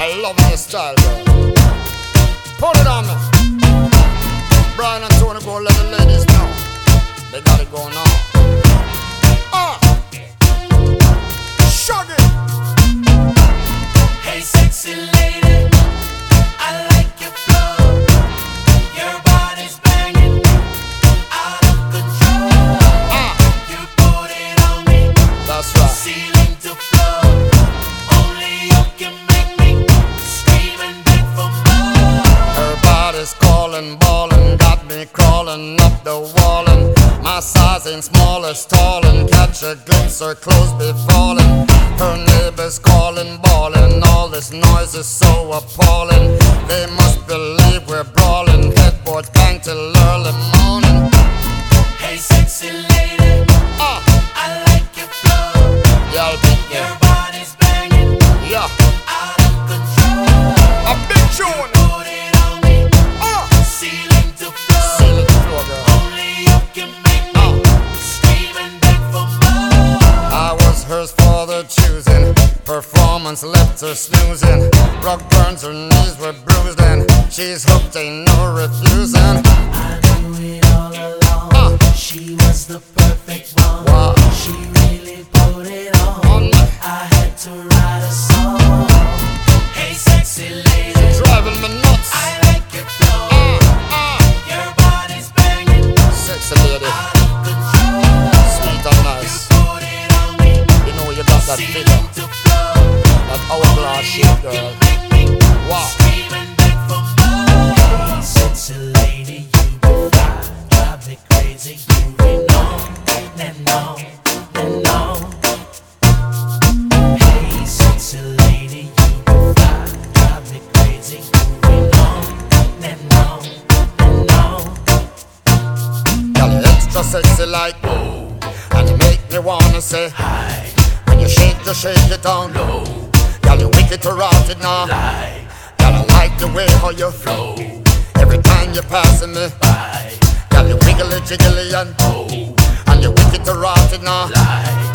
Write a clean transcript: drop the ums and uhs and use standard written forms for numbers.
I love your style, girl. Put it on me. Brian and Tony, go let the ladies know. They got it going on. Shuggy. Hey, sexy lady, I like your flow. Your body's banging, out of control. You put it on me. That's right. Ceiling to floor. Only you can make me scream and beg for more. Her body's calling, ballin', got me crawling up the wall, and my size ain't small as tall, and catch a glimpse, her clothes be falling. Her neighbors calling, bawling, all this noise is so appalling. They must believe we're brawling, headboards bang till early morning. Hey, sexy lady, I like your flow. Yeah, I'll be Your there. body's banging, Yeah, out of control. a big tune. Put it on me, ceiling to floor. Ceiling to floor, girl. Only you can make me scream and beg for more. I was hers for the choosing. Performance left her snoozing. Rock burns, her knees were bruised, and she's hooked, ain't no refusing. I knew it all along. She was the perfect one. Wow. She really put it on. On me. I had to write a song. Hey, sexy lady, Driving me nuts. I like your flow. Your body's banging, Sexy lady, out of control. sweet and nice. Put it on me, You know you got that figure, ceiling to floor. that hourglass shape, girl. Make me Wow. scream and beg for more. Hey, sexy lady, you be fly, drive me crazy. You be on and on and on. Hey, sexy lady, you be fly, drive me crazy. You be on and on and on. Girl, you extra sexy like oh, and you make me wanna say High, when you shake it down low. Girl, you wicked to rotted now. lie, Girl, I like the way how you flow. Every time you're passing me bye, girl, you wiggly jiggly and oh, and you wicked to rotted now. lie.